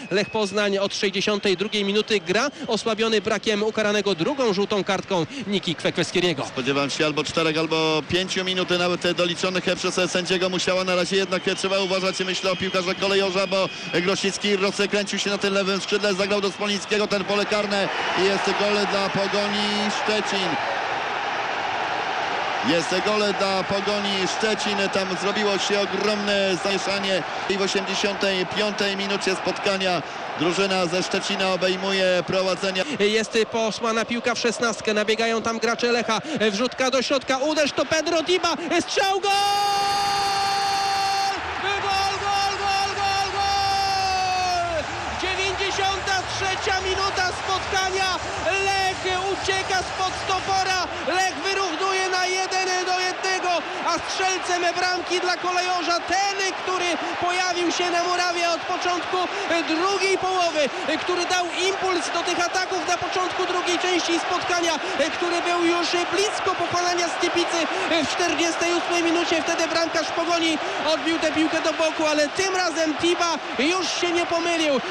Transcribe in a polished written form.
Lech Poznań od 62 minuty gra, osłabiony brakiem ukaranego drugą żółtą kartką Niki Kwekweskieriego. Spodziewam się albo 4, albo 5 minut nawet doliczonych przez sędziego. Musiała na razie jednak trzeba uważać, myślę o piłkarze kolejorza, bo Grosicki rozkręcił się na tym lewym skrzydle, zagrał do Smolińskiego, ten pole karne i jest gol dla Pogoni Szczecin. Jest gol dla Pogoni Szczecin, tam zrobiło się ogromne zamieszanie i w 85 minucie spotkania drużyna ze Szczecina obejmuje prowadzenie. Jest posłana piłka w 16, nabiegają tam gracze Lecha, wrzutka do środka, uderz to Pedro Tiba, strzał, gol! Gol! 93 minuta spotkania, Lech ucieka spod stopora, Lech wyrównuje na 1-1, a strzelcem bramki dla kolejorza ten, który pojawił się na murawie od początku drugiej połowy, który dał impuls do tych ataków na początku drugiej części spotkania, który był już blisko pokonania Stypicy w 48 minucie. Wtedy bramkarz Pogoni odbił tę piłkę do boku, ale tym razem Tiba już się nie pomylił.